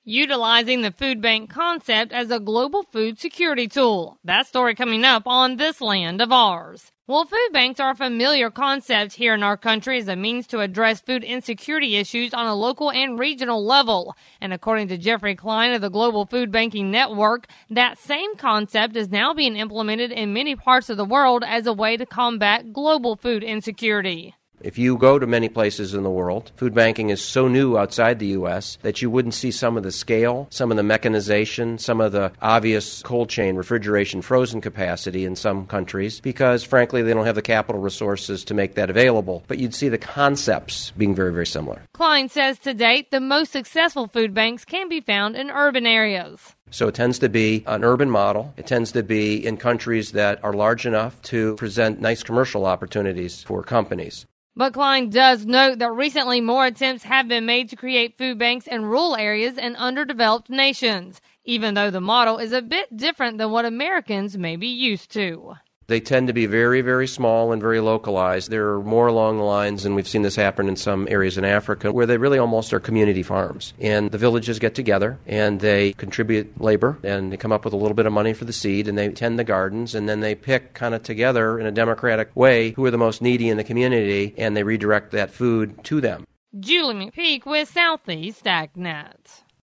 utilizing the food bank concept as a global food security tool. That story coming up on This Land of Ours. Well, food banks are a familiar concept here in our country as a means to address food insecurity issues on a local and regional level. And according to Jeffrey Klein of the Global Food Banking Network, that same concept is now being implemented in many parts of the world as a way to combat global food insecurity. If you go to many places in the world, food banking is so new outside the U.S. that you wouldn't see some of the scale, some of the mechanization, some of the obvious cold chain, refrigeration, frozen capacity in some countries because, frankly, they don't have the capital resources to make that available. But you'd see the concepts being very, very similar. Klein says to date, the most successful food banks can be found in urban areas. So it tends to be an urban model. It tends to be in countries that are large enough to present nice commercial opportunities for companies. But Klein does note that recently more attempts have been made to create food banks in rural areas and underdeveloped nations, even though the model is a bit different than what Americans may be used to. They tend to be very, very small and very localized. They're more along the lines, and we've seen this happen in some areas in Africa, where they really almost are community farms. And the villages get together, and they contribute labor, and they come up with a little bit of money for the seed, and they tend the gardens, and then they pick kind of together in a democratic way who are the most needy in the community, and they redirect that food to them. Julie McPeak with Southeast AgNet.